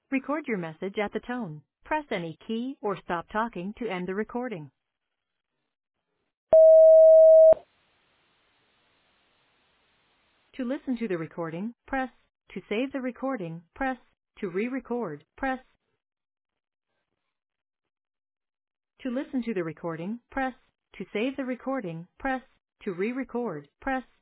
Record your message at the tone. Press any key or stop talking to end the recording. To listen to the recording, press. To save the recording, press. To re-record, press. To listen to the recording, press. To save the recording, press. To re-record, press.